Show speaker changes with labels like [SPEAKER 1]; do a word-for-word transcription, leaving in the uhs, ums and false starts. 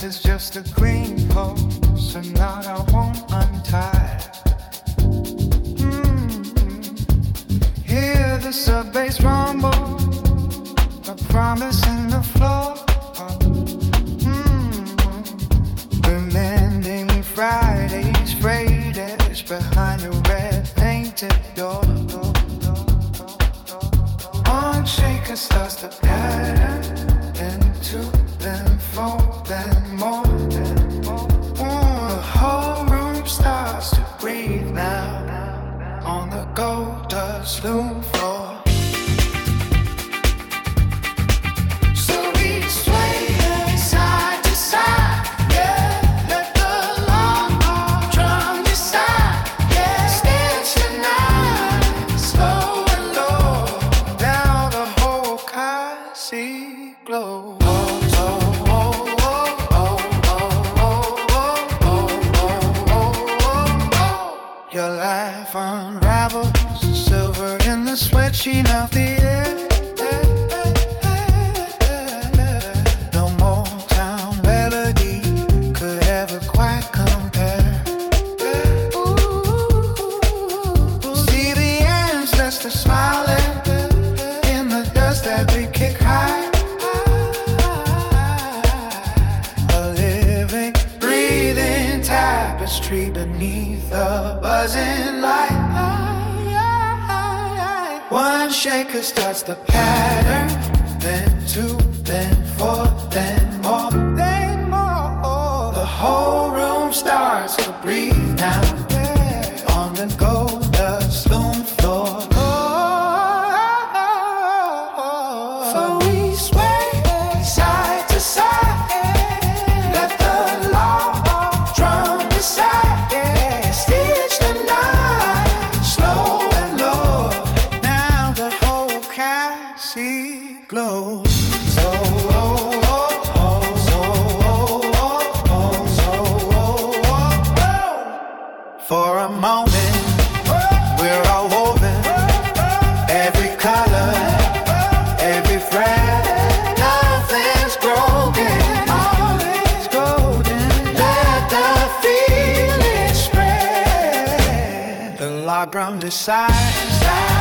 [SPEAKER 1] is just a green post, and not I won't untie. Mm. Hear the sub bass rumble, a promise in the floor. Mm. Remending Friday's freightage behind a red painted door. One shaker starts to pattern, then two, then four, then more. Mm, the whole room starts to breathe now on the gold dust loom floor. So we sway side to side, yeah. Let the long ball drum decide, yeah. Stitch the night, slow and low. Now the whole Kasi glow. Your life unravels, silver in the sweat sheen of the air. No Motown melody could ever quite compare. See the ancestors smiling in the dust that we kick high. A living, breathing tapestry beneath the buzzing light. One shaker starts the pattern, then two, then four, then more, then more. The whole room starts to breathe now, yeah. On the gold dust loom floor. So we sway side to side, let the long drum decide, yeah. Stitch the night, slow and low. Now the whole Kasi glows. So oh, oh, oh, so oh, oh, oh, so oh, oh, oh. For a moment, we're all woven, every color, every thread. Nothing's broken, all is golden. Let the feeling spread. The log drum decides.